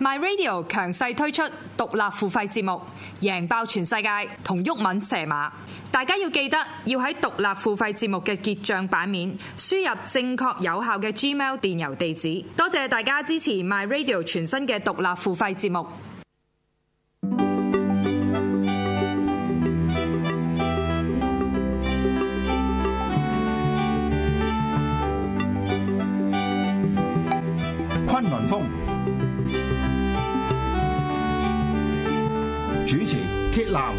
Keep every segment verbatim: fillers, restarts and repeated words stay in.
My Radio 強勢推出獨立付費節目，贏爆全世界同毓民蛇馬。大家要記得要喺獨立付費節目嘅結帳版面輸入正確有效嘅 Gmail 電郵地址。多謝大家支持 My Radio 全新嘅獨立付費節目。 崑崙風主持鐵男，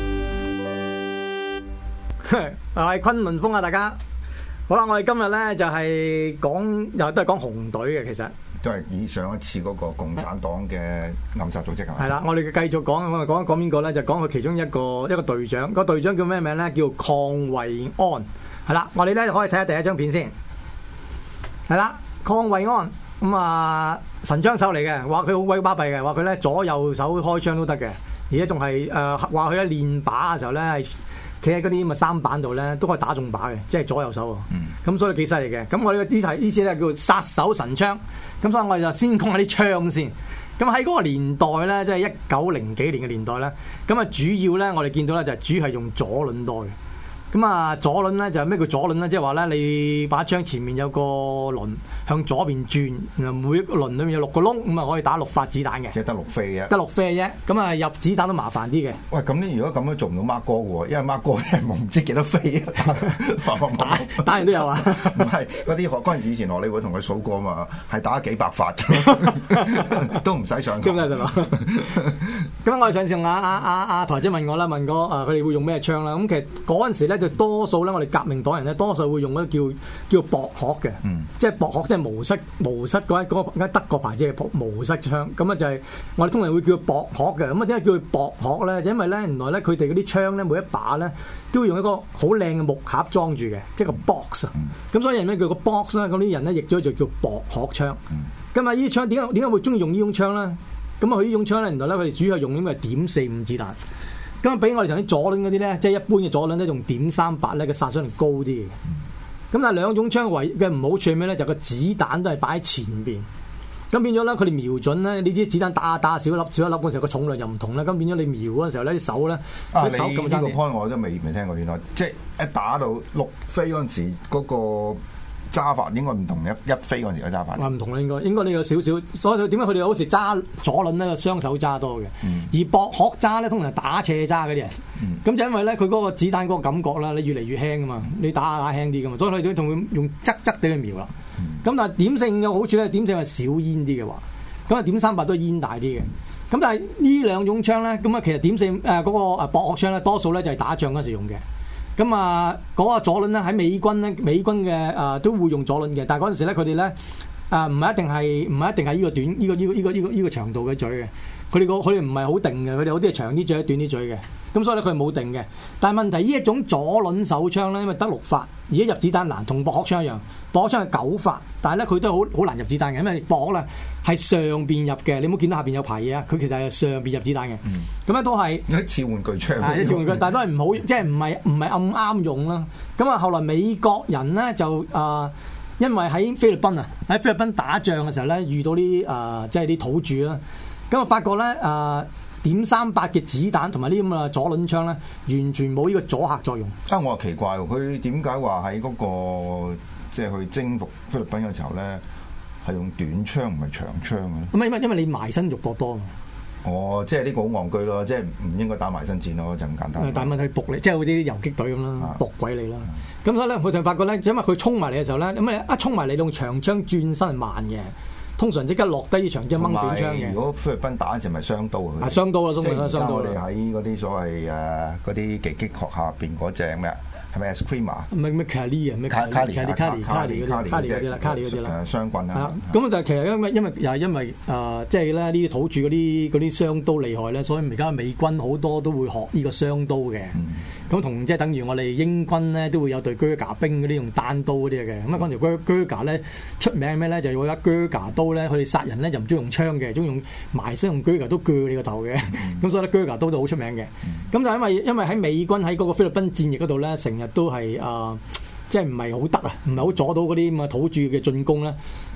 係崑崙風啊！大家好啦，我哋今日咧就係講又都係講紅隊嘅，其實都係以上一次嗰個共產黨嘅暗殺組織係咪？ 係啦，我哋繼續講，我哋講講邊個咧？就講佢其中一個一個隊長，個隊長叫咩名咧？叫鄺惠安。係啦，我哋咧可以睇下第一張片先。係啦，鄺惠安。咁啊，神槍手嚟嘅，話佢好鬼巴閉嘅，話佢咧左右手開槍都得嘅，而且仲係誒話佢咧練靶嘅時候咧係企喺嗰啲咁嘅三板度咧都可以打中靶嘅，即係左右手喎。咁、嗯、所以幾犀利嘅。咁我哋嘅呢題呢次咧叫殺手神槍。咁所以我哋就先講下啲槍先。咁喺嗰個年代咧，即係一九零幾年嘅年代咧，咁啊主要咧我哋見到咧就係主要係用左輪多嘅。咁啊，左輪咧就係咩叫左輪咧？即係話咧，你把槍前面有個輪向左邊轉，然後每一個輪裏面有六個窿，咁啊可以打六發子彈嘅。 即係得六飛嘅。得六飛嘅啫。咁啊入子彈都麻煩啲嘅。 喂，咁你如果咁樣做唔到孖哥嘅喎，因為孖哥係冇唔知幾多飛啊，打打打完都有啊。 唔係嗰啲嗰陣時以前荷里活同佢數過嘛，係打幾百發都唔使上堂。 咁我哋上次阿阿阿阿台姐問我啦，問過啊佢哋會用咩槍啦？咁其實嗰陣時咧就多數咧，我哋革命黨人咧多數會用嗰叫叫薄殼嘅，嗯、即係薄殼，即係毛瑟毛瑟嗰一嗰德國牌子嘅毛瑟槍。咁啊就係我哋通常會叫薄殼嘅。咁啊點解叫佢薄殼咧？就因為咧原來咧佢哋嗰啲槍咧每一把咧都會用一個好靚嘅木盒裝住嘅，即係個 box 啊、嗯。咁所以人咧叫個 box 啦，咁啲人咧譯咗就叫薄殼槍。咁啊呢啲槍點解點解會中意用呢種槍咧？咁啊佢呢種槍咧原來咧佢哋主要係用呢個點四五子彈。咁啊，比我哋頭先左輪嗰啲咧，即係一般嘅左輪咧，用點三八咧嘅殺傷力高啲嘅。咁但係兩種槍為嘅唔好處係咩咧？就個子彈都係擺喺前邊，咁變咗咧，佢哋瞄準咧，你知子彈打打少一粒少一粒嗰時候，個重量又唔同啦。咁變咗你瞄嗰陣時候咧，啲手咧， 啊， 手你呢個 point 我都未未聽過，原來即係一打到六飛嗰陣時嗰個揸法應該唔同一一飛嗰陣時嘅揸法。 唔同啦，應該應該你有少少，所以點解佢哋好似揸左輪咧，雙手揸多嘅，嗯、而薄殼揸咧通常打斜揸嗰啲人。咁、嗯、就因為咧佢嗰個子彈嗰個感覺啦，你越嚟越輕噶嘛，你打下打輕啲噶嘛，所以佢哋仲會用側側地去瞄啦。咁、嗯、但係點四有好處咧，點四係少煙啲嘅話，咁啊點三八都係煙大啲嘅。咁但係呢兩種槍咧，咁啊其實點四誒嗰個誒薄殼槍咧，多數咧就係打仗嗰時用嘅。咁啊，嗰個左輪咧喺美軍咧，美軍嘅誒、呃、都會用左輪嘅，但係嗰陣時咧佢哋咧誒唔係一定係唔係一定係呢個短呢、呢個呢、呢個呢、呢個呢、呢個呢、呢個長度嘅嘴嘅，佢哋個佢哋唔係好定嘅，佢哋有啲係長啲嘴，短啲嘴嘅，咁所以咧佢係冇定嘅。但係問題呢一種左輪手槍咧，因為得六發，而家入子彈難，同薄殼槍一樣，薄殼槍係九發，但係咧佢都係好好難入子彈嘅，因為薄殼咧係上邊入嘅，你冇見到下邊有排嘢啊？佢其實係上邊入子彈嘅，咁咧、嗯、都係一次玩具槍， 一次玩具，但係都係唔好，即係唔係唔係咁啱用啦。咁啊，後來美國人咧就啊、呃，因為喺菲律賓啊，喺菲律賓打仗嘅時候咧，遇到啲啊、呃，即係啲土著啦，咁啊發覺咧啊、呃，點三八嘅子彈同埋呢咁嘅左輪槍咧，完全冇呢個阻嚇作用。 啊，我話奇怪喎，佢點解話喺嗰個即係去征服菲律賓嘅時候咧？係用短槍唔係長槍嘅。 咁因為因為你埋身肉搏多嘛。 哦，即係呢個好戇居咯，即係唔應該打埋身戰咯，就咁簡單。 但係問題搏你，即係好似啲遊擊隊咁啦，搏鬼你啦。咁、啊、所以咧，佢就發覺咧，因為佢衝埋嚟嘅時候咧，咁啊一衝埋嚟用長槍轉身係慢嘅，通常即刻落低長槍掹短槍嘅。 如果菲律賓打嗰時咪雙刀啊？ 雙刀啊，中文啦，雙刀。 我哋喺嗰啲所謂誒嗰啲技擊學校入邊嗰隻咩？係咪 Eskrima？ 唔係咩卡利啊？咩卡利？卡利卡利卡利卡利嗰啲卡利嗰啲啦，卡利嗰啲啦。 誒雙棍啊！ 咁就其實因為因為又係因為誒、呃，即係咧呢啲土著嗰啲嗰啲雙刀厲害咧，所以而家美軍好多都會學呢個雙刀嘅。咁同即係等於我哋英軍咧都會有隊啹喀兵嗰啲用單刀嗰啲嘅。咁啊講條啹啹喀咧出名係咩咧？就用一啹喀刀咧，佢哋殺人咧就唔中意用槍嘅，中意用埋身用啹喀刀鋸你個頭嘅。咁、嗯、所以咧啹喀刀都好出名嘅。咁、嗯、就因為因為喺美軍喺嗰個菲律賓戰役嗰度咧，成日都係啊、呃，即係唔係好得啊，唔係好阻到嗰啲咁嘅土著嘅進攻咧。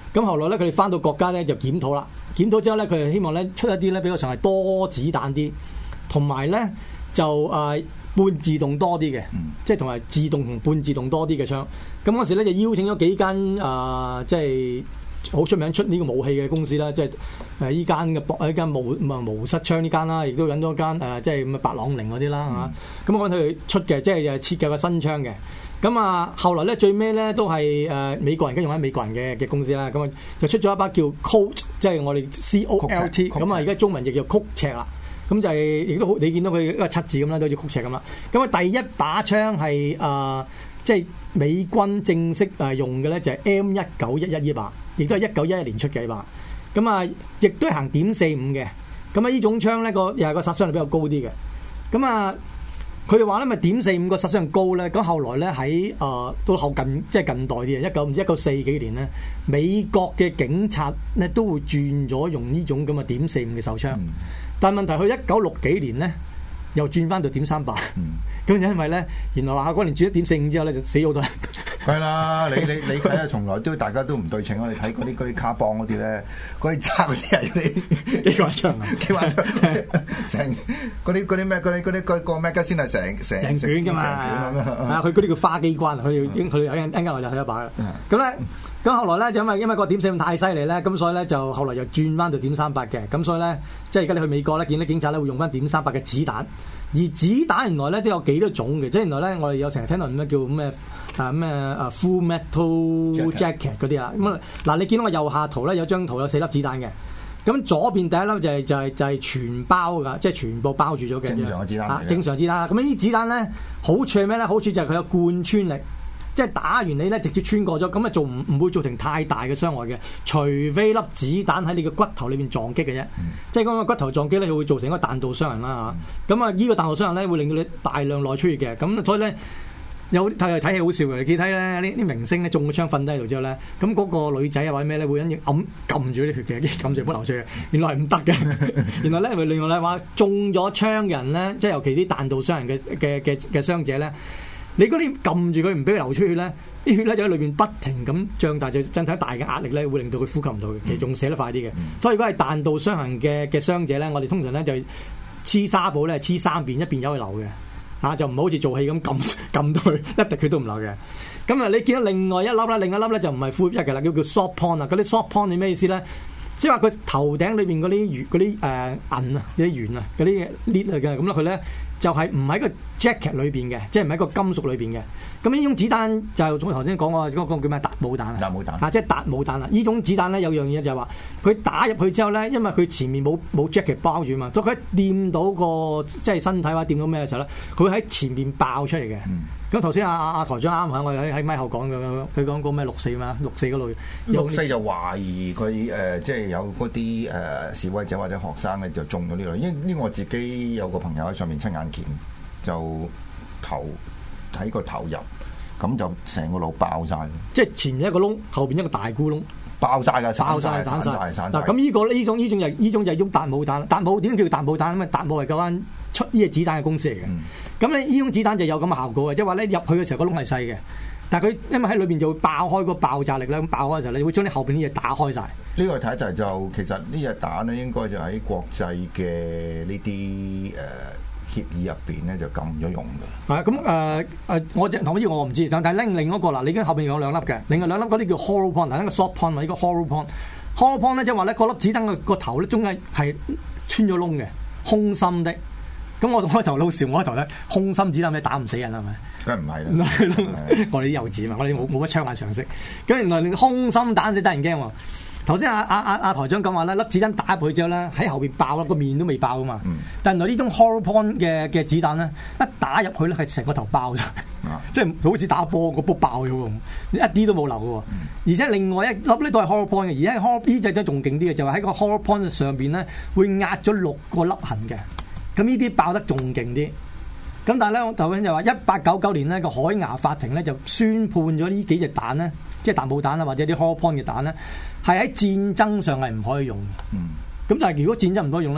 咁後來咧，佢哋翻到國家咧就檢討啦。檢討之後咧，佢哋希望咧出一啲咧比較上係多子彈啲，同埋咧就誒、呃、半自動多啲嘅，嗯、即係同埋自動同半自動多啲嘅槍。咁嗰時咧就邀請咗幾間誒、呃、即係好出名出呢個武器嘅公司啦，即係誒依間嘅博一間無唔係無失槍呢間啦，亦都揾咗間誒即係咁嘅白朗寧嗰啲啦嚇。咁我揾佢出嘅，即係設計個新槍嘅。咁啊，後來咧最尾咧都係誒、呃、美國人跟用喺美國人嘅嘅公司啦，咁啊就出咗一把叫 Colt， 即係我哋 C O L T， 咁啊而家中文亦叫曲尺啦，咁就係亦都好，你見到佢一個七字咁啦，都好似曲尺咁啦。咁啊第一把槍係誒即係美軍正式誒用嘅咧就係 M 一九一一呢把，亦都係一九一一年出嘅呢把。咁啊亦都係行點四五嘅，咁啊呢種槍咧個又係個殺傷力比較高啲嘅，咁啊。佢哋話咧咪點四五個殺傷力高咧，咁後來咧喺誒到後近即係近代啲嘅一九唔知一九四幾年咧，美國嘅警察咧都會轉咗用呢種咁嘅點四五嘅手槍，嗯、但係問題去一九六幾年咧又轉翻到點三八，咁、嗯、因為咧原來話嗰年轉咗點四五之後咧就死咗好多人。 係啦，你你你睇下，從來都大家都唔對稱啊！你睇嗰啲嗰啲卡邦嗰啲咧，嗰啲揸嗰啲係你幾萬槍啊？ 幾萬槍成嗰啲嗰啲咩嗰啲嗰啲嗰個咩吉先係成成成卷㗎嘛？啊，佢嗰啲叫花機關，佢哋佢哋一陣間我就睇一把啦。咁咧，咁後來咧就因為因為個點四五太犀利咧，咁所以咧就後來又轉翻到點三八嘅。咁所以咧，即係而家你去美國咧，見到警察咧會用翻點三八嘅子彈，而子彈原來咧都有幾多種嘅，即係原來咧我哋有成日聽到咩叫咩？啊咩啊 Full Metal Jacket 嗰啲啊，咁啊嗱，你見到我右下圖咧有張圖有四粒子彈嘅，咁左邊第一粒就係、是、就係、是、就係、是、全包噶，即係全部包住咗嘅正常嘅子彈、啊，正常子彈。咁呢啲子彈咧好處係咩咧？好處就係佢有貫穿力，即係打完你咧直接穿過咗，咁啊做唔唔會造成太大嘅傷害嘅，除非粒子彈喺你嘅骨頭裏邊撞擊嘅啫，嗯、即係嗰個骨頭撞擊咧，會造成一個彈道傷人啦嚇。咁啊呢個彈道傷人咧會令到你大量內出血嘅，咁所以咧。有睇睇戲好笑嘅，你睇咧呢啲明星咧中咗槍瞓低喺度之後咧，咁嗰個女仔啊或者咩咧會因應揞撳住啲血嘅，撳住唔好流出嘅，原來係唔得嘅。原來咧另外咧話中咗槍嘅人咧，即係尤其啲彈道傷人嘅嘅嘅嘅傷者咧，你嗰啲撳住佢唔俾佢流出血咧，啲血咧就喺裏邊不停咁脹大，就真係大嘅壓力咧會令到佢呼吸唔到嘅，其實仲死得快啲嘅。所以如果係彈道傷痕嘅嘅傷者咧，我哋通常咧就黐紗布咧黐三邊，一邊有去流嘅。啊，就唔好似做戲咁撳撳到佢一滴血都唔流嘅。咁啊，你見到另外一粒啦，另一粒咧就唔係 full 一嘅啦，叫叫 soft point 啊。嗰啲 soft point 係咩意思咧？即係話佢頭頂裏邊嗰啲圓嗰啲誒銀啊，嗰啲圓啊，嗰啲 lead 嚟嘅。咁咧佢咧就係唔喺個 jacket 裏邊嘅，即係唔喺個金屬裏邊嘅。咁呢種子彈就係我頭先講過嗰個叫咩達姆彈啊？達姆彈啊，即係達姆彈啊！呢種子彈咧有樣嘢就係話，佢打入去之後咧，因為佢前面冇冇 jacket 包住嘛，所以佢一掂到個即係身體或者掂到咩嘅時候咧，佢喺前面爆出嚟嘅。咁頭先阿阿阿台長啱啱我喺喺咪後講嘅，佢講過咩六四嘛？六四嗰度六四就懷疑佢誒、呃，即係有嗰啲誒示威者或者學生咧就中咗呢類，因為呢個我自己有個朋友喺上面親眼見，就頭睇個頭入，咁就成個腦爆晒，即係前面一個窿，後邊一個大咕窿， 爆晒㗎， 爆晒散晒。嗱咁呢個呢種呢種就呢種就係用達姆彈，達姆點解叫達姆彈？因為達姆係嗰間出呢隻子彈嘅公司嚟嘅。咁你呢種子彈就有咁嘅效果嘅，即係話咧入去嘅時候個窿係細嘅，但係佢因為喺裏邊就會爆開個爆炸力咧，咁爆開嘅時候你會將你後邊啲嘢打開晒。 呢個睇就係就其實呢隻彈咧應該就喺國際嘅呢啲誒協議入邊咧就禁咗用嘅。係咁誒誒，我同呢個我唔知，但係另另一個嗱，你已經後邊有兩粒嘅，另外兩粒嗰啲叫 hollow point，嗱一個 soft point 或者個 hollow point。hollow point 咧即係話咧嗰粒子彈個個頭咧中間係穿咗窿嘅，空心的。咁我開頭老笑，我開頭咧空心子彈你打唔死人係咪？ 梗係唔係啦， 我哋啲幼稚嘛，我哋冇冇乜槍械常識。咁原來空心彈死得人驚喎。頭先阿阿阿阿台長講話咧，粒子彈打入去之後咧，喺後邊爆啦，個面都未爆噶嘛。嗯、但原來呢種 hollow point 嘅嘅子彈咧，一打入去咧係成個頭爆晒，啊、即係好似打波個波爆咗咁，一啲都冇流嘅喎。嗯、而且另外一粒咧都係 hollow point 嘅，而家 hollow 呢隻都仲勁啲嘅，就係喺個 hollow point 上邊咧會壓咗六個粒痕嘅。咁呢啲爆得仲勁啲。咁但係咧，我頭先就話一八九九年咧個海牙法庭咧就宣判咗呢幾隻彈咧，即係彈帽彈啊或者啲 hollow point 嘅彈咧，係喺戰爭上係唔可以用嘅。咁、嗯、但係如果戰爭唔可以用咧，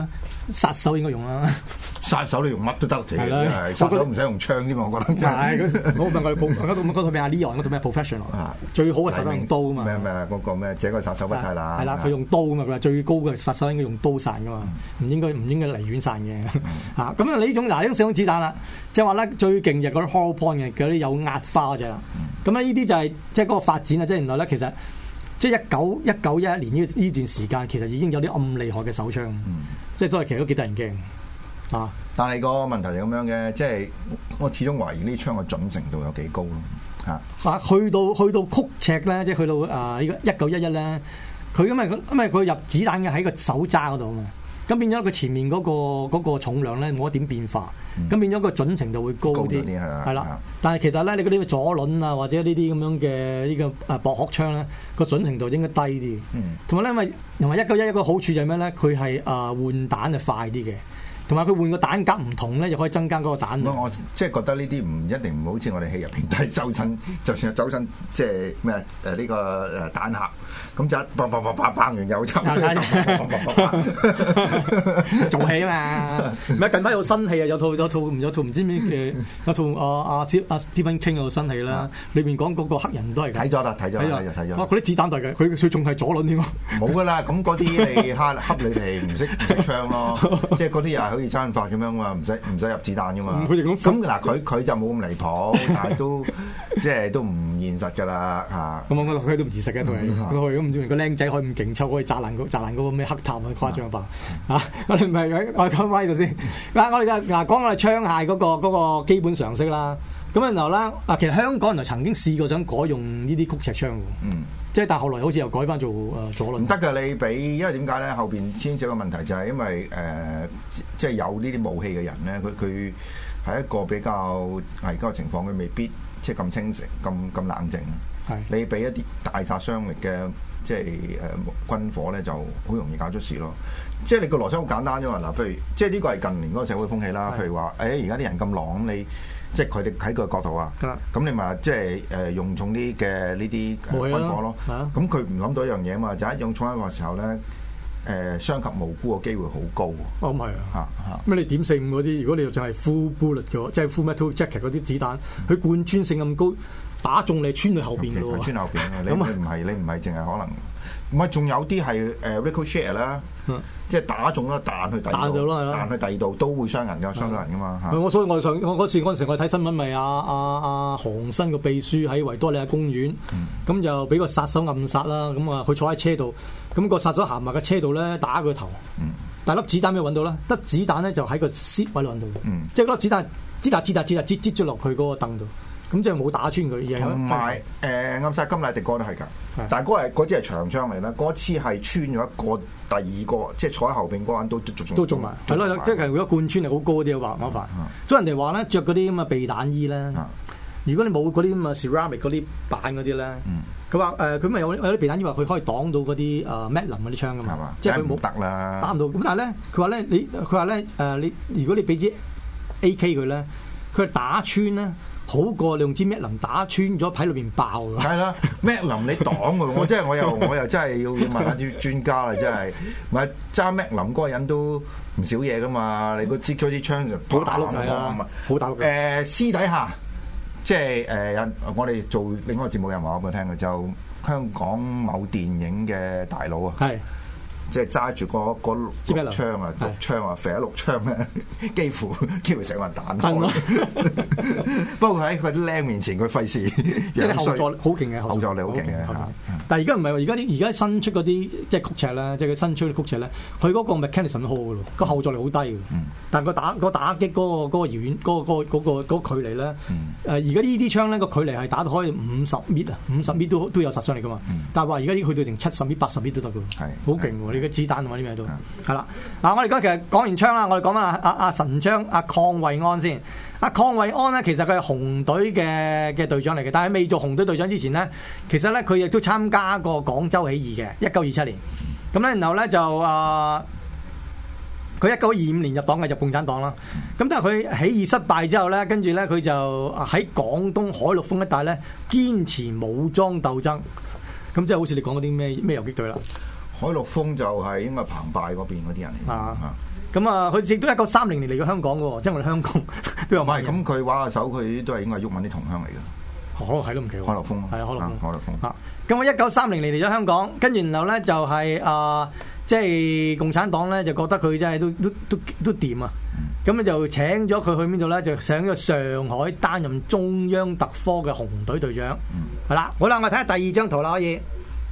殺手應該用啦。 殺手你用乜都得，其實係殺手唔使用槍添嘛，我覺得。 係，我問佢嗰套嗰套咩啊 Leon 嗰套咩 Professional 最好嘅殺手用刀啊嘛。 咩咩嗰個咩？這個殺手不太冷。 係啦，佢用刀啊嘛，佢話最高嘅殺手應該用刀殺噶嘛，唔應該唔應該離遠殺嘅。嚇咁啊！呢種嗱呢種四種子彈啦，即係話咧最勁就嗰啲 hollow point 嘅嗰啲有壓花嗰隻啦。咁咧呢啲就係即係嗰個發展啊！即係原來咧其實即係一九一九一一年呢呢段時間，其實已經有啲咁厲害嘅手槍，即係都係其實都幾得人驚。啊！ 但係個問題係咁樣嘅，即係我始終懷疑呢槍嘅準程度有幾高咯嚇。 啊，去到去到曲尺咧，即係去到啊呢個一九一一咧，佢因為因為佢入子彈嘅喺個手揸嗰度啊嘛，咁變咗佢前面嗰、嗰個嗰個重量咧冇一點變化，咁、嗯、變咗個準程度會高啲，係啦。但係其實咧，你嗰啲左輪啊或者呢啲咁樣嘅呢個啊薄殼槍咧，個準程度應該低啲。同埋咧，因為同埋一九一一個好處就係咩咧？佢係啊換彈就快啲嘅。同埋佢換個彈夾唔同咧，又可以增加嗰個彈。我即係覺得呢啲唔一定唔好似我哋戲入邊睇周身，就算係周身即係咩誒呢個誒彈殼，咁就一砰砰砰砰砰完又抽， 做戲啊嘛！唔係近排有新戲啊，有套有套有套唔知咩嘅，有套阿阿阿 Stephen King 有套新戲啦，裏邊講嗰個黑人都係睇咗啦，睇咗睇咗睇咗。 哇！嗰啲子彈大嘅，佢佢仲係左輪添喎。 冇噶啦，咁嗰啲你蝦恰你哋唔識唔識槍咯，即係嗰啲又係。好似餐法咁樣嘛，唔使唔使入子彈噶嘛。咁嗱，佢佢就冇咁離譜，但係都即係都唔現實㗎啦嚇。咁我覺得佢都唔現實嘅，同埋佢咁唔知個僆仔可以咁勁抽，可以炸爛個炸爛嗰個咩黑塔咁誇張化嚇。我哋唔係我講翻呢度先。嗱，我哋嗱講我哋槍械嗰個嗰個基本常識啦。咁然後咧，嗱其實香港人就曾經試過想改用呢啲曲尺槍喎。嗯。即係但係後來好似又改翻做誒左輪。唔得㗎，你俾因為點解咧？後邊牽涉個問題就係因為誒、呃，即係有呢啲武器嘅人咧，佢佢係一個比較危急嘅情況，佢未必即係咁清醒、咁咁冷靜。係是你俾一啲大殺傷力嘅即係誒、呃、軍火咧，就好容易搞出事咯。即係你個邏輯好簡單啫嘛。嗱，譬如即係呢個係近年嗰個社會風氣啦。是譬如話誒，而家啲人咁狼咁你。即係佢哋喺個角度啊，咁你咪即係誒用重啲嘅呢啲軍火咯。咁佢唔諗到一樣嘢啊嘛，就一用重一個時候咧，誒傷及無辜嘅機會好高。 哦，咁係啊，嚇咩？你點四五嗰啲，如果你就係 full bullet 嘅，即係 full metal jacket 嗰啲子彈，佢貫穿性咁高，打中你穿去後邊嘅喎。 穿後邊嘅，你唔係你唔係淨係可能，唔係仲有啲係誒 ricochet 啦。即係打中咗彈去第二度，彈去第二度都會傷人㗎，傷到人㗎嘛嚇。我所以我上我嗰時嗰陣時我睇新聞咪阿阿阿韓新個秘書喺維多利亞公園，咁、嗯、就俾個殺手暗殺啦。咁啊佢坐喺車度，咁、個殺手行埋個車度咧打佢頭，嗯、但係粒子彈咩揾到咧？粒子彈咧就喺個 seat 位度揾到，嗯、即係嗰粒子彈擠打擠打擠打擠擠咗落去嗰個凳度。咁即係冇打穿佢，同埋誒暗殺甘迺迪哥都係㗎，的但係嗰係嗰支係長槍嚟啦，嗰支係穿咗一個第二個，即係坐喺後邊嗰個人都中都中埋，係咯，即係如果貫穿係好高啲嘅話，麻煩。所以人哋話咧，着嗰啲咁嘅避彈衣咧，的如果你冇嗰啲咁嘅 ceramic 嗰啲板嗰啲咧，佢話誒佢咪有有啲避彈衣話佢可以擋到嗰啲誒 Magnum 嗰啲槍㗎嘛， 吧即係佢冇得啦， 打唔到。咁但係咧，佢話咧你佢話咧誒你如果你俾支 A K 佢咧，佢打穿咧。好過你用支 Magnum 打穿咗喺裏邊爆㗎。係啦，Magnum你擋㗎，我真係我又我又真係要要問下啲專家啦，真係。唔係揸 Magnum 嗰個人都唔少嘢㗎嘛，你個接咗啲槍就好打碌係啊，好打碌。 誒私底下即係誒我哋做另外一個節目有人話我俾我聽嘅，就香港某電影嘅大佬啊。係。即係揸住個個六槍啊，六槍啊，射一六槍咧，幾乎幾乎成個人彈。不過喺佢啲靚面前，佢費事。 即係後座力好勁嘅， 後座力好勁嘅。 但係而家唔係喎，而家啲而家新出嗰啲即係曲尺咧，即係佢新出啲曲尺咧，佢嗰個 mechanism 好嘅咯，個後座力好低嘅。但係個打個打擊嗰個嗰個遙遠嗰個嗰個嗰個距離咧，誒而家呢啲槍咧個距離係打到可以五十米啊，五十米都都有殺傷力㗎嘛。但係話而家啲去到成七十米、八十米都得㗎，係好勁喎！嘅子彈同埋啲咩都係啦。嗱，我哋而家其實講完槍啦，我哋講翻阿阿阿神槍阿鄺惠安先。阿鄺惠安咧，其實佢係紅隊嘅嘅隊長嚟嘅，但係未做紅隊隊長之前咧，其實咧佢亦都參加過廣州起義嘅，一九二七年。咁咧，然後咧就啊，佢一九二五年入黨嘅，入共產黨啦。咁但係佢起義失敗之後咧，跟住咧佢就喺廣東海陸豐一帶咧堅持武裝鬥爭。咁即係好似你講嗰啲咩咩游擊隊啦。 海陸豐就係應該澎湃嗰邊嗰啲人嚟啊。咁啊，佢亦都一九三零年嚟過香港嘅喎，即係我哋香港都有買。 咁佢玩下手，佢都係應該係毓民啲同鄉嚟嘅。 可能係都唔奇喎。 海陸豐係啊，海陸豐。 海陸豐。 啊，咁我一九三零年嚟咗香港，跟住然後咧就係、是、啊、呃，即係共產黨咧就覺得佢真係都都都都掂啊。咁咧、嗯、就請咗佢去邊度咧？就請咗上海擔任中央特科嘅紅隊隊長。係啦、嗯，好啦，我睇下第二張圖啦，可以。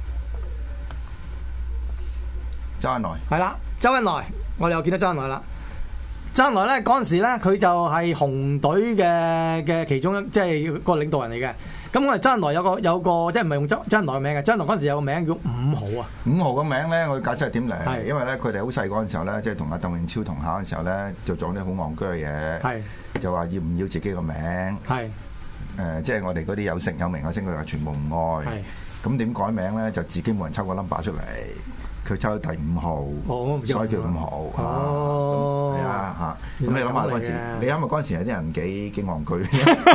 周恩來。係啦，周恩來。我哋又見到周恩來啦。周恩來咧嗰陣時咧，佢就係紅隊嘅嘅其中一，即係個領導人嚟嘅。咁我哋周恩來有個有個即係唔係用周周恩來嘅名嘅，周恩來嗰陣時有個名叫五號啊。五號個名咧，我解釋係點嚟？係因為咧，佢哋好細嗰陣時候咧，即係同阿鄧穎超同考嘅時候咧，就做啲好戇居嘅嘢。係就話要唔要自己個名？係誒、呃，即係我哋嗰啲有姓有名嘅星，佢話全部唔愛。係咁點改名咧？就自己冇人抽個 number 出嚟。佢抽到第五號，哦、所以叫五號。哦，係啊嚇。咁你諗下嗰陣時，你諗下嗰陣時有啲人幾幾戇居，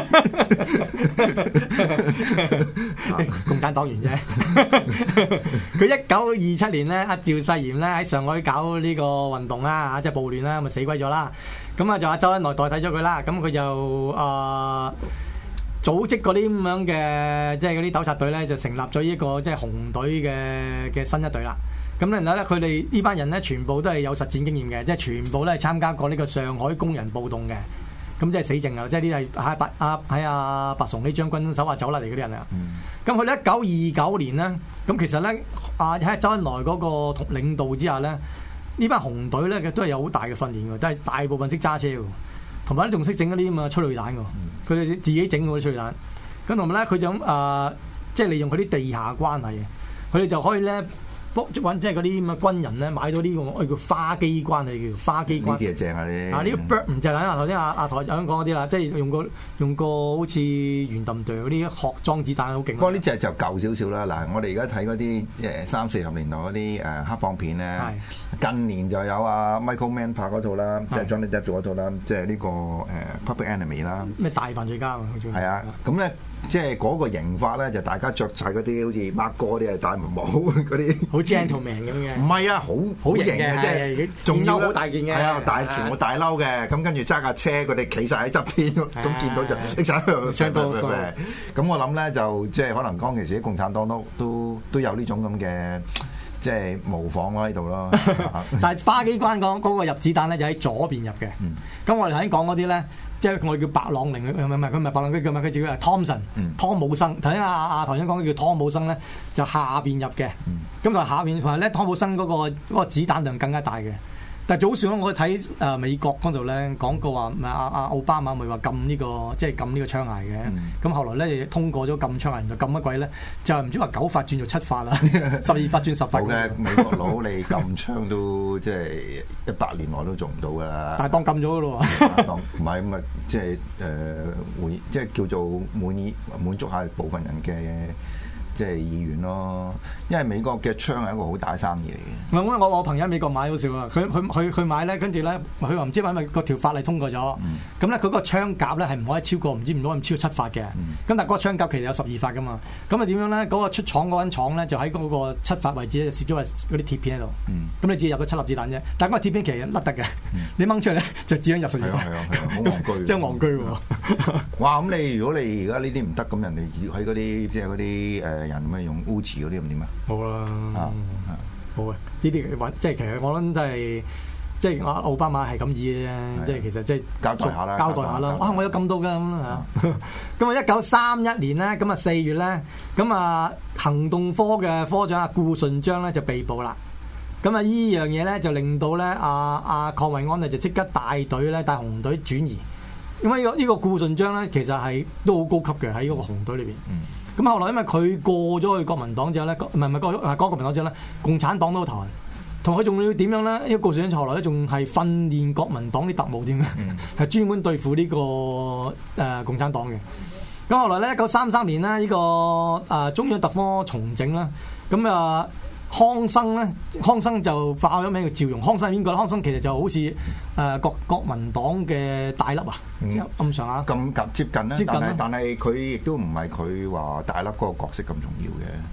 共產黨員啫。佢一九二七年咧，阿趙世炎咧喺上海搞呢個運動啦，即係暴亂啦，咪死鬼咗啦。咁啊就阿周恩來代替咗佢啦。咁佢就啊、呃、組織嗰啲咁樣嘅，即係嗰啲糾察隊咧，就成立咗呢個即係紅隊嘅嘅新一隊啦。咁然後咧，佢哋呢班人咧，全部都係有實戰經驗嘅，即係全部都係參加過呢個上海工人暴動嘅。咁即係死剩啊！即係呢啲係喺白阿喺阿白崇禧將軍手下走甩嚟嗰啲人啊。咁佢咧一九二九年咧，咁其實咧啊喺周恩來嗰個同領導之下咧，呢班紅隊咧都係有好大嘅訓練嘅，都係大部分識揸車嘅，同埋咧仲識整嗰啲咁嘅催淚彈嘅。佢哋自己整嗰啲催淚彈。咁同埋咧，佢就咁啊，即係利用佢啲地下關係，佢哋就可以咧。即係嗰啲咁嘅軍人咧，買到呢個我叫花機關，係叫花機關。呢啲係正啊！你啊呢個 bird 唔就係啊頭先阿阿台長講嗰啲啦，即係用個用個好似圓揼哚嗰啲殼裝子彈好勁。不過呢隻就舊少少啦。嗱，我哋而家睇嗰啲誒三四十年代嗰啲誒黑幫片咧，近年就有阿 Michael Mann 拍嗰套啦，即係 Johnny Depp 做嗰套啦，即係呢個誒 Public Enemy 啦。 咩大犯罪家啊？ 係啊，咁咧即係嗰個刑法咧，就大家着晒嗰啲好似 Mark 哥啲係戴帽嗰啲。gentleman 咁嘅，唔係啊，好好型嘅，即係仲要好大件嘅，係啊，大全部大褸嘅，咁跟住揸架車，佢哋企晒喺側邊，咁見到就拎晒喺度，咁我諗咧就即係可能當其時啲共產黨都都都有呢種咁嘅即係模仿咯喺度咯。 但係花機關講嗰個入子彈咧就喺左邊入嘅，咁我哋頭先講嗰啲咧。即係我哋叫白朗寧，唔係唔係佢唔係白朗寧，佢叫咩？佢叫係湯臣，湯姆生。頭先阿阿頭先講叫湯姆生咧，就下邊入嘅。咁就下邊同埋咧，湯姆生嗰個嗰個子彈量更加大嘅。但係早上我睇誒美國嗰度咧講過話，咪阿阿奧巴馬咪話禁呢個即係禁呢個槍械嘅。咁、嗯、後來咧通過咗禁槍械，就禁乜鬼咧？就唔知話九發轉做七發啦，十二發轉十發。 好嘅，美國佬你禁槍都即係一百年內都做唔到㗎啦。 但係當禁咗㗎咯喎。當唔係咁啊，即係誒滿，即係叫做滿意滿足下部分人嘅。即係意願咯，因為美國嘅槍係一個好大生意嚟嘅。 唔係我我朋友喺美國買好少啊，佢佢佢佢買咧，跟住咧佢話唔知因為個條法例通過咗，咁咧佢個槍夾咧係唔可以超過唔知唔可以超過七發嘅。咁、嗯、但係嗰個槍夾其實有十二發噶嘛，咁啊點樣咧？嗰、嗰個出廠嗰間廠咧就喺嗰個七發位置咧攝咗嗰啲鐵片喺度。咁、嗯、你只入咗七粒子彈啫，但係嗰個鐵片其實甩得嘅，嗯、你掹出嚟咧就只係入十二發。係啊係啊，好戇居。真係戇居喎！ 哇！咁你如果你而家呢啲唔得，咁人哋喺嗰啲即係嗰啲誒。人咁用 Uzi 嗰啲咁點啊？ 好啦，啊，好啊！呢啲揾即係其實我諗都係即係阿奧巴馬係咁意嘅，即係其實即係交代下啦， 交代下啦。啊，我有咁多㗎咁啦嚇。咁啊，一九三一年咧，咁啊四月咧，咁啊行動科嘅科長阿顧順章咧就被捕啦。咁啊依樣嘢咧就令到咧阿阿鄺惠安咧就即刻帶隊咧帶紅隊轉移。因為呢個呢個顧順章咧其實係都好高級嘅喺嗰個紅隊裏邊。嗯咁後來因為佢過咗去國民黨之後咧，唔係唔係過咗國民黨之後咧，共產黨都投，同佢仲要點樣咧？呢個顧順章後來咧仲係訓練國民黨啲特務添嘅，係、嗯、專門對付呢、這個誒、呃、共產黨嘅。咁後來咧，一九三三年咧，呢、這個誒、呃、中央特科重整啦，咁啊。呃康生咧，康生就化咗名叫趙容。康生係邊個咧？康生其實就好似誒、呃、國國民黨嘅大粒啊，咁上下咁接近啦。但係但係佢亦都唔係佢話大粒嗰個角色咁重要嘅，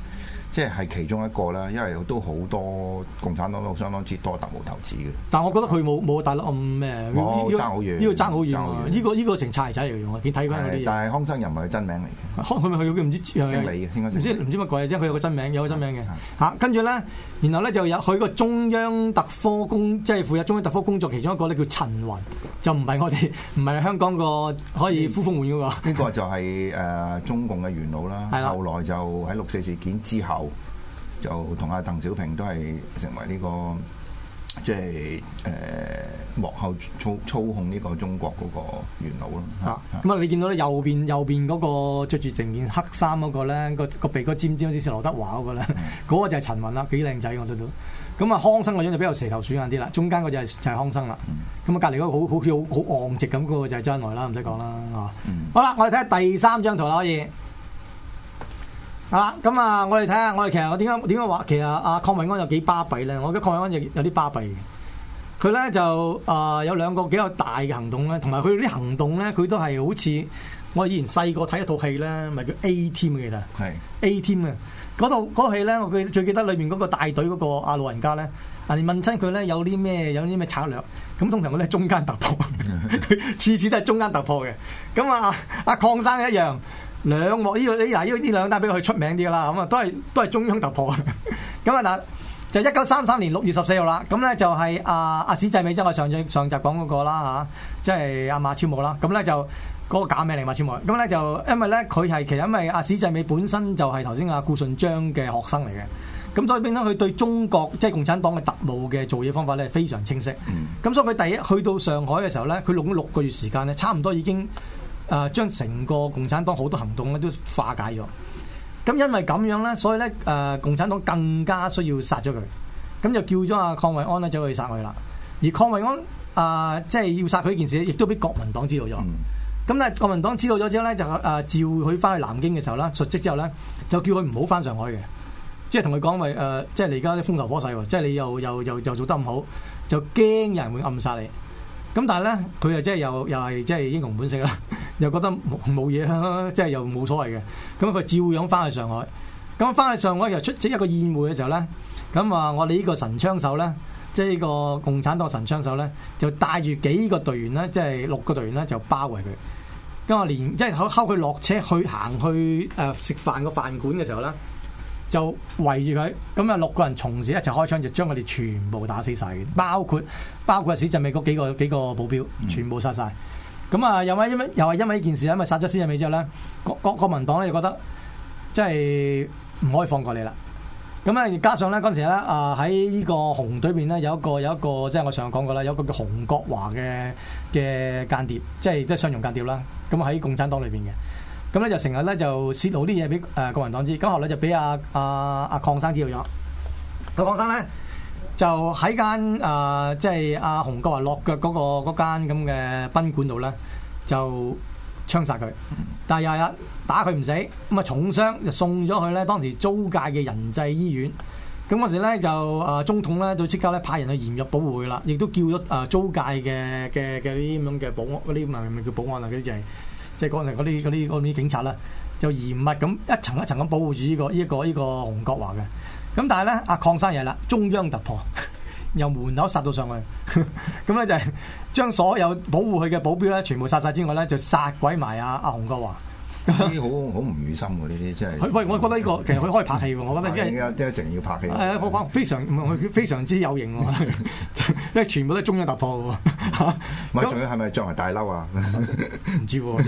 即係係其中一個啦，因為都好多共產黨都相當之多特務投資嘅。 但係我覺得佢冇冇大陸咁咩， 冇爭好遠， 呢個爭好遠喎。呢個呢個成柴仔嚟嘅，我見睇翻嗰啲嘢。 但係康生又唔係佢真名嚟嘅， 康佢咪佢唔知姓李嘅，應該唔知唔知乜鬼，即係佢有個真名，有個真名嘅嚇。跟住咧，然後咧就有佢個中央特科工，即係負責中央特科工作其中一個咧叫陳雲，就唔係我哋唔係香港個可以呼風喚雨嗰個。 呢個就係誒中共嘅元老啦。 係啦， 後來就喺六四事件之後。就同阿鄧小平都係成為呢、這個即係誒、呃、幕後操操控呢個中國嗰個元老咯。嚇咁啊！你見到咧右邊右邊嗰個著住成件黑衫嗰個咧，個個鼻哥尖尖好似羅德華嗰個咧，嗰、嗯、個就係陳雲啦，幾靚仔我覺得都。咁啊，康生個樣就比較蛇頭鼠眼啲啦，中間嗰就係就係康生啦。咁啊，隔離嗰個好好似好好昂直咁嗰個就係周恩來啦，唔使講啦嚇。嗯、好啦，我哋睇下第三張圖啦，可以。係啦，咁啊，我哋睇下，我哋其實我點解點解話其實阿鄺惠安有幾巴閉咧？我覺得鄺惠安有有啲巴閉嘅。佢咧就啊、呃、有兩個比較大嘅行動咧，同埋佢啲行動咧，佢都係好似我以前細個睇一套戲咧，咪叫 A Team 嘅，記得係 A Team 嘅嗰套嗰套戲咧，我記最記得裏面嗰個大隊嗰個阿老人家咧，人哋問親佢咧有啲咩有啲咩策略，咁通常佢咧中間突破，佢次次都係中間突破嘅。咁啊阿鄺生一樣。兩幕呢個呢嗱呢呢兩單比佢出名啲啦，咁啊都係都係中央突破。咁啊嗱，就一九三三年六月十四號啦，咁咧就係阿阿史濟美，即係我上集上集講嗰個啦嚇，即係阿馬超武啦。咁咧就嗰個假名嚟馬超武。咁咧就因為咧佢係其實因為阿史濟美本身就係頭先阿顧順章嘅學生嚟嘅，咁所以變咗佢對中國即係共產黨嘅特務嘅做嘢方法咧非常清晰。咁、嗯、所以佢第一去到上海嘅時候咧，佢用咗六個月時間咧，差唔多已經。誒、呃、將成個共產黨好多行動咧都化解咗，咁因為咁樣咧，所以咧誒、呃、共產黨更加需要殺咗佢，咁就叫咗阿鄺惠安咧走去殺佢啦。而鄺惠安啊、呃，即係要殺佢呢件事，亦都俾國民黨知道咗。咁咧、嗯、國民黨知道咗之後咧，就誒、呃、召佢翻去南京嘅時候咧，述職之後咧，就叫佢唔好翻上海嘅，即係同佢講話誒，即係你而家啲風頭火勢喎，即係你又又又又做得咁好，就驚有人會暗殺你。咁但係咧，佢又即係又又係即係英雄本色啦，又覺得冇嘢啦，即係又冇所謂嘅。咁佢照樣翻去上海。咁翻去上海又出席一個宴會嘅時候咧，咁啊，我哋呢個神槍手咧，即係呢個共產黨神槍手咧，就帶住幾個隊員咧，即係六個隊員咧，就包圍佢。咁啊，連即係睺佢落車去行去誒食飯個飯館嘅時候咧，就圍住佢，咁啊六個人同時一齊開槍，就將佢哋全部打死晒嘅，包括包括史濟美嗰幾個幾個保鏢，全部殺晒。咁、嗯、啊，又係因為又係因為呢件事，因為殺咗史濟美之後咧，國國國民黨咧就覺得即係唔可以放過你啦。咁啊，加上咧嗰陣時咧啊喺呢個紅隊邊咧有一個有一個即係我上講過啦，有一個叫洪國華嘅嘅間諜，即係即係雙重間諜啦。咁喺共產黨裏邊嘅。咁咧就成日咧就泄露啲嘢俾誒國民黨知，咁後來就俾阿阿阿鄺生知道咗。個鄺生咧就喺間誒即係阿洪國華落腳嗰、那個嗰間咁嘅賓館度咧，就槍殺佢。但係又係打佢唔死，咁啊重傷就送咗去咧當時租界嘅仁濟醫院。咁嗰時咧就誒、呃、中統咧就即刻咧派人去嚴密保護佢啦，亦都叫咗誒、呃、租界嘅嘅嘅啲咁樣嘅保安嗰啲咪咪叫保安啊嗰啲就係、是。即係講嚟嗰啲啲啲警察啦，就嚴密咁一層一層咁保護住呢個呢一個呢個洪國華嘅。咁但係咧，阿鄺生嘢啦，中央突破，由門口殺到上去。咁咧就係將所有保護佢嘅保鏢咧，全部殺晒之外咧，就殺鬼埋阿阿洪國華。呢啲好好唔語心喎，呢啲真係。喂，我覺得呢、這個其實佢可以拍戲喎，我覺得即係即係一定要拍戲。係啊，我非常佢非常之有型喎，因為全部都係中央突破喎嚇。唔係，仲要係咪着埋大褸啊？唔知喎。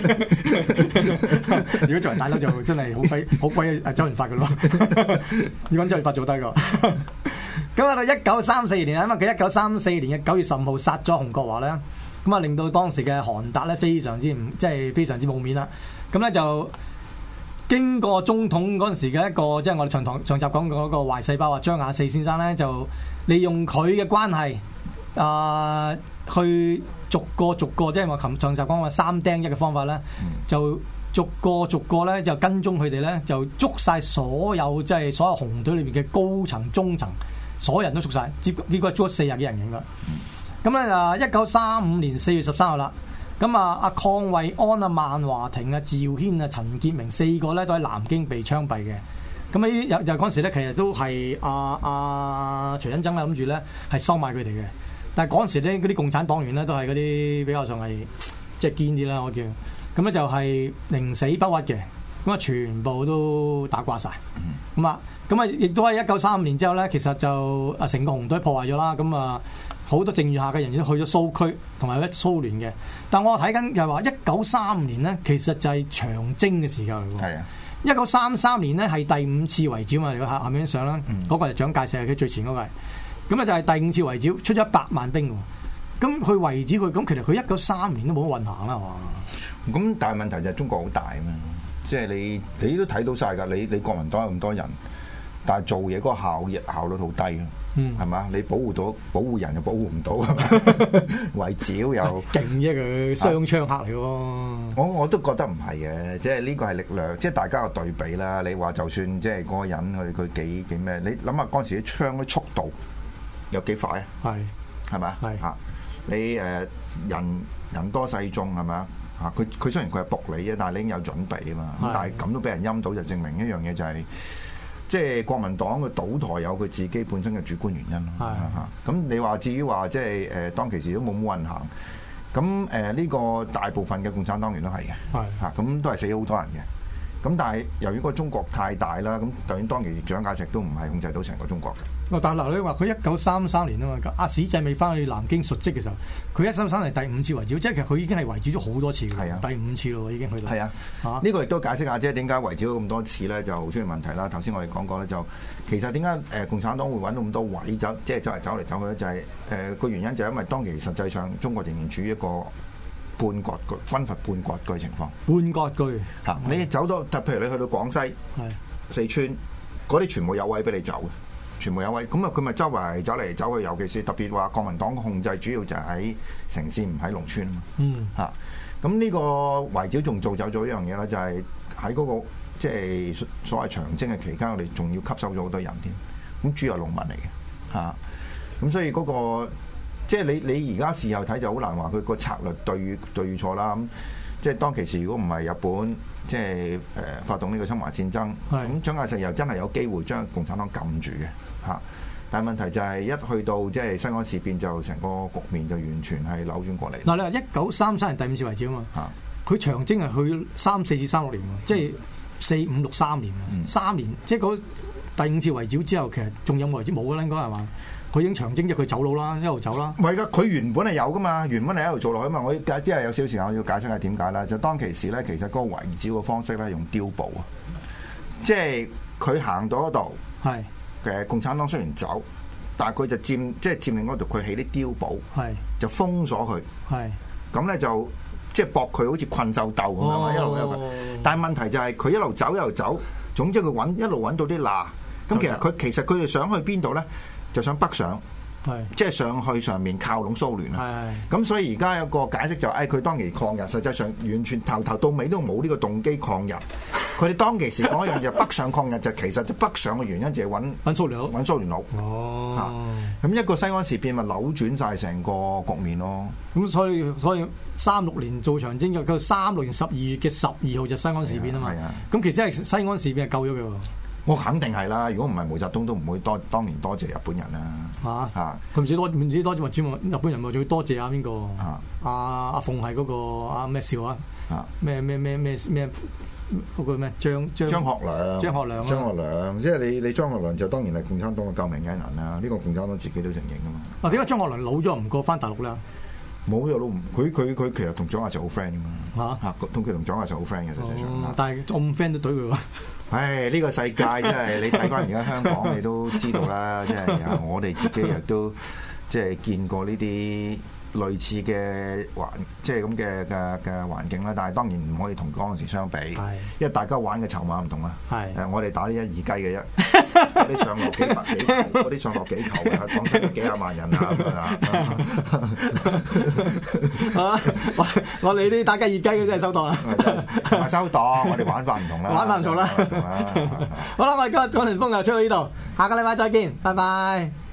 如果着埋大褸就真係好鬼好鬼誒周潤發嘅咯。要揾周潤發做低個。咁啊，到一九三四年啊，因為佢一九三四年嘅九月十五號殺咗洪國華咧，咁啊令到當時嘅韓達咧非常之唔即係非常之冇面啦。咁咧就經過中統嗰陣時嘅一個，即係我哋上堂上集講嗰個壞細胞啊，張亞四先生咧就利用佢嘅關係啊、呃，去逐個逐個，即係我琴上集講嘅三釘一嘅方法咧，就逐個逐個咧就跟蹤佢哋咧，就捉晒所有即係所有紅隊裏邊嘅高層、中層，所有人都捉晒，結結果捉咗四十幾人應該。咁咧啊，一九三五年四月十三號啦。咁啊，阿鄺惠安啊、萬華庭啊、趙軒啊、陳潔明四個咧都喺南京被槍斃嘅。 咁呢有有嗰陣時咧，其實都係阿阿徐恩曾啦，諗住咧係收買佢哋嘅。但係嗰陣時咧，嗰啲共產黨員咧都係嗰啲比較上係即係堅啲啦，我叫。咁咧就係寧死不屈嘅，咁啊全部都打瓜晒。咁啊，咁啊亦都係一九三五年之後咧，其實就啊成個紅隊破壞咗啦。咁啊好多剩餘下嘅人都去咗蘇區同埋咧蘇聯嘅。但我睇緊又話一九三五年咧，其實就係長征嘅時間嚟喎。係啊。一九三三年咧係第五次圍剿嘛，嚟個下下面相啦，嗰、嗯、個係蔣介石，佢最前嗰個係，咁啊就係第五次圍剿，出咗一百萬兵喎，咁佢圍剿佢，咁其實佢一九三年都冇乜運行啦，係嘛？ 咁但係問題就係中國好大啊嘛，即係你你都睇到晒㗎，你你國民黨有咁多人，但係做嘢嗰個效效率好低咯。嗯，係嘛？你保護到保護人又保護唔到，圍剿又勁啫佢雙槍客嚟喎。 我我都覺得唔係嘅，即係呢個係力量，即係大家個對比啦。你話就算即係嗰個人佢佢幾幾咩？你諗下嗰陣時啲槍啲速度有幾快啊？係係咪？係嚇你誒人人多勢眾係咪啊？嚇佢佢雖然佢係仆你啫，但係你已經有準備啊嘛。但係咁都俾人陰到，就證明一樣嘢就係。即係國民黨嘅倒台有佢自己本身嘅主觀原因咯。係嚇，咁你話至於話即係誒當其時都冇冇運行，咁誒呢個大部分嘅共產黨員都係嘅。係嚇，咁都係死咗好多人嘅。咁但係由於個中國太大啦，咁當然當其時蔣介石都唔係控制到成個中國嘅。哦，但係嗱，你話佢一九三三年啊嘛，阿史濟未翻去南京述職嘅時候，佢一三三年第五次圍剿，即係其實佢已經係圍剿咗好多次嘅。係啊，第五次咯，已經去到。係啊，嚇呢、啊、個亦都解釋下即係點解圍剿咗咁多次咧，就出現問題啦。頭先我哋講過咧，就其實點解誒共產黨會揾到咁多位走，即係走嚟走嚟走去咧，就係誒個原因就係因為當其實際上中國仍然處於一個半割據、軍閥半割據嘅情況。半割據嚇，啊、你走到，譬如你去到廣西、四川嗰啲，全部有位俾你走嘅。全部有位，咁啊佢咪周圍走嚟走去，尤其是特別話國民黨控制主要就係喺城市，唔喺農村啊嘛。嗯，嚇，咁呢個圍剿仲造就咗一樣嘢啦，就係喺嗰個即係所謂長征嘅期間，我哋仲要吸收咗好多人添。咁主要係農民嚟嘅，嚇、啊，咁所以嗰、那個即係你你而家事後睇就好難話佢個策略對與對與錯啦。咁即係當其時如果唔係日本即係誒發動呢個侵華戰爭，咁蔣介石又真係有機會將共產黨撳住嘅。嚇！但係問題就係一去到即係西安事變，就成個局面就完全係扭轉過嚟。嗱，你話一九三三年第五次圍剿啊嘛，佢長征係去三四至三六年喎，即係四五六三年啊，嗯、三年即係嗰第五次圍剿之後，其實仲有冇圍剿冇嘅咧？應該係嘛？佢已經長征，即係佢走佬啦，一路走啦。唔係㗎，佢原本係有㗎嘛，原本係一路做落去嘛。我即係有少少時間我要解釋下點解啦。就當其時咧，其實嗰個圍剿嘅方式咧，用碉堡啊，即係佢行到嗰度係。誒共產黨雖然走，但係佢就佔即係佔領嗰度，佢起啲碉堡，就封鎖佢。咁咧就即係駁佢好似困獸鬥咁樣，哦、一路一路。但係問題就係佢一路走一路走，總之佢揾一路揾到啲罅。咁其實佢其實佢哋想去邊度咧？就想北上。即係上去上面靠攏蘇聯啊！咁所以而家有個解釋就係、是，誒佢當其抗日，實際上完全頭頭到尾都冇呢個動機抗日。佢哋當其時講一樣嘢，北上抗日就其實就北上嘅原因就係揾揾蘇聯佬，揾蘇聯佬。哦，咁、啊、一個西安事變咪扭轉晒成個局面咯。咁所以所以三六年做長征嘅，佢三六年十二月嘅十二號就西安事變啊嘛。咁其實係西安事變係救咗佢喎。我肯定係啦，如果唔係毛澤東都唔會多當年多謝日本人啦。嚇嚇，佢唔止多唔止多謝話，主要日本人咪仲要多謝阿邊個？啊阿阿鳳係嗰個阿咩少啊？啊咩咩咩咩咩嗰個咩張張張學良？張學良張學良，即係你你張學良就當然係共產黨嘅救命恩人啦。呢個共產黨自己都承認噶嘛。啊點解張學良老咗唔過翻大陸啦？冇咗都唔，佢佢佢其實同蔣介石好 friend 噶嘛。嚇嚇，同佢同蔣介石好 friend 嘅實際上。但係我唔 friend 都對佢喎。唉，呢、這個世界真係你睇翻而家香港，你都知道啦。即係我哋自己亦都即係見過呢啲類似嘅環，即係咁嘅嘅嘅環境啦。但係當然唔可以同嗰陣時相比，是因為大家玩嘅籌碼唔同啊。係誒，我哋打呢一二雞嘅啫，嗰啲上落幾百幾球，嗰啲上落幾球嘅，講緊幾廿萬人啊啊！我我哋啲打雞二雞嘅真係收檔啦，收檔，我哋玩法唔同啦，玩法唔同啦。好啦，我哋今日講完風又吹到呢度，下個禮拜再見，拜拜。